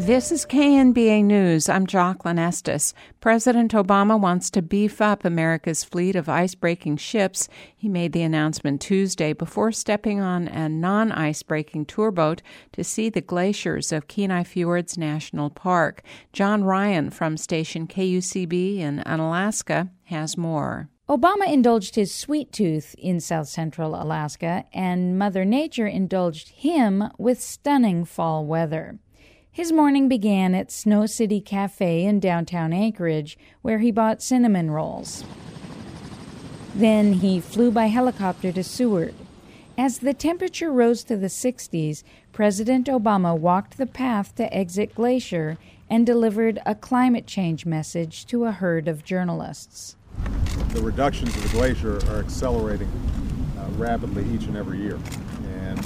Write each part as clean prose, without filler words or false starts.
This is KNBA News. I'm Jocelyn Estes. President Obama wants to beef up America's fleet of ice-breaking ships. He made the announcement Tuesday before stepping on a non-ice-breaking tour boat to see the glaciers of Kenai Fjords National Park. John Ryan from station KUCB in Unalaska has more. Obama indulged his sweet tooth in south-central Alaska, and Mother Nature indulged him with stunning fall weather. His morning began at Snow City Cafe in downtown Anchorage, where he bought cinnamon rolls. Then he flew by helicopter to Seward. As the temperature rose to the 60s, President Obama walked the path to Exit Glacier and delivered a climate change message to a herd of journalists. The reductions of the glacier are accelerating rapidly each and every year. And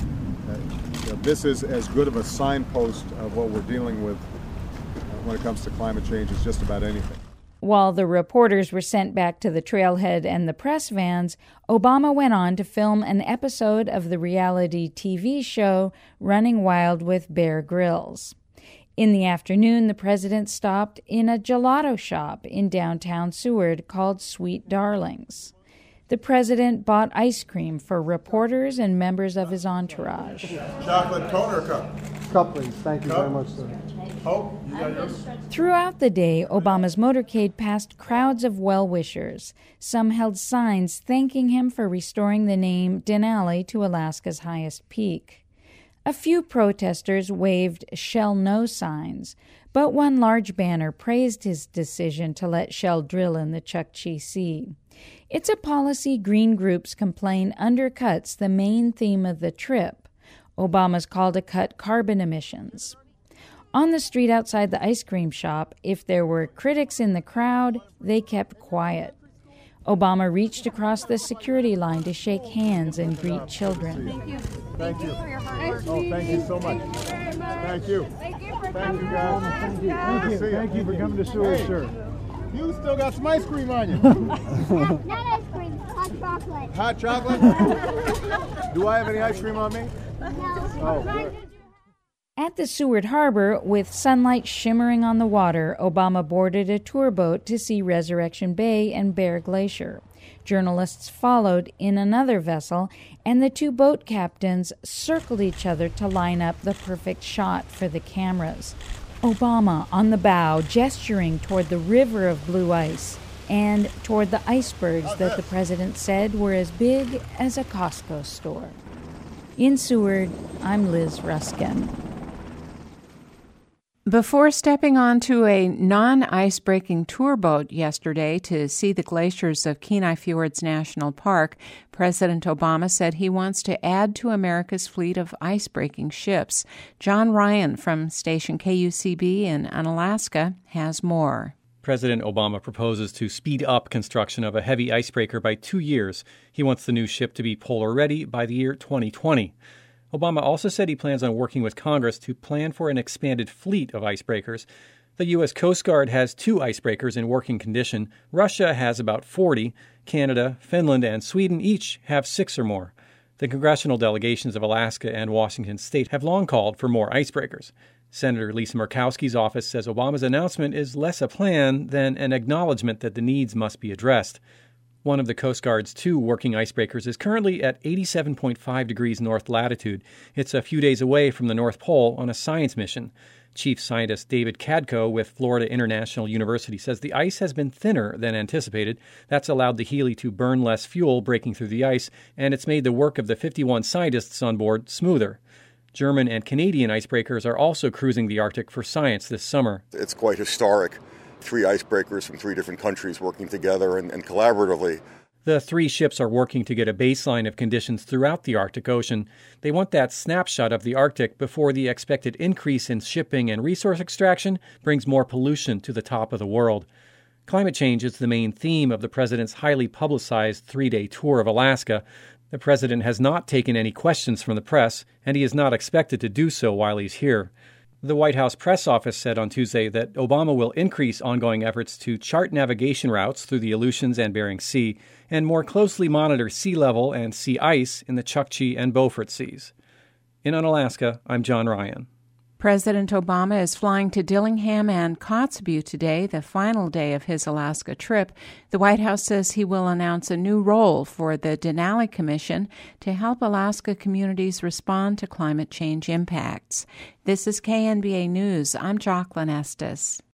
this is as good of a signpost of what we're dealing with when it comes to climate change as just about anything. While the reporters were sent back to the trailhead and the press vans, Obama went on to film an episode of the reality TV show Running Wild with Bear Grylls. In the afternoon, the president stopped in a gelato shop in downtown Seward called Sweet Darlings. The president bought ice cream for reporters and members of his entourage. Chocolate cone or cup? Cup, please. Thank you very much, sir. Hope, you got yours? Throughout the day, Obama's motorcade passed crowds of well-wishers. Some held signs thanking him for restoring the name Denali to Alaska's highest peak. A few protesters waved Shell No signs, but one large banner praised his decision to let Shell drill in the Chukchi Sea. It's a policy green groups complain undercuts the main theme of the trip, Obama's call to cut carbon emissions. On the street outside the ice cream shop, if there were critics in the crowd, they kept quiet. Obama reached across the security line to shake hands and greet children. Thank you. Thank you for your hard work. Oh, thank you so much. Thank you. Thank you for coming. Thank you. Thank you for coming to Seward, sir. You still got some ice cream on you. Not ice cream, hot chocolate. Hot chocolate? Do I have any ice cream on me? No. Oh, At the Seward Harbor, with sunlight shimmering on the water, Obama boarded a tour boat to see Resurrection Bay and Bear Glacier. Journalists followed in another vessel, and the two boat captains circled each other to line up the perfect shot for the cameras. Obama on the bow, gesturing toward the river of blue ice and toward the icebergs that the president said were as big as a Costco store. In Seward, I'm Liz Ruskin. Before stepping onto a non-ice-breaking tour boat yesterday to see the glaciers of Kenai Fjords National Park, President Obama said he wants to add to America's fleet of ice-breaking ships. John Ryan from station KUCB in Unalaska has more. President Obama proposes to speed up construction of a heavy icebreaker by 2 years. He wants the new ship to be polar-ready by the year 2020. Obama also said he plans on working with Congress to plan for an expanded fleet of icebreakers. The U.S. Coast Guard has 2 icebreakers in working condition. Russia has about 40. Canada, Finland, and Sweden each have 6 or more. The congressional delegations of Alaska and Washington State have long called for more icebreakers. Senator Lisa Murkowski's office says Obama's announcement is less a plan than an acknowledgement that the needs must be addressed. One of the Coast Guard's 2 working icebreakers is currently at 87.5 degrees north latitude. It's a few days away from the North Pole on a science mission. Chief Scientist David Cadco with Florida International University says the ice has been thinner than anticipated. That's allowed the Healy to burn less fuel breaking through the ice, and it's made the work of the 51 scientists on board smoother. German and Canadian icebreakers are also cruising the Arctic for science this summer. It's quite historic. 3 icebreakers from 3 different countries working together and collaboratively. The 3 ships are working to get a baseline of conditions throughout the Arctic Ocean. They want that snapshot of the Arctic before the expected increase in shipping and resource extraction brings more pollution to the top of the world. Climate change is the main theme of the president's highly publicized 3-day tour of Alaska. The president has not taken any questions from the press, and he is not expected to do so while he's here. The White House press office said on Tuesday that Obama will increase ongoing efforts to chart navigation routes through the Aleutians and Bering Sea and more closely monitor sea level and sea ice in the Chukchi and Beaufort Seas. In Unalaska, I'm John Ryan. President Obama is flying to Dillingham and Kotzebue today, the final day of his Alaska trip. The White House says he will announce a new role for the Denali Commission to help Alaska communities respond to climate change impacts. This is KNBA News. I'm Jocelyn Estes.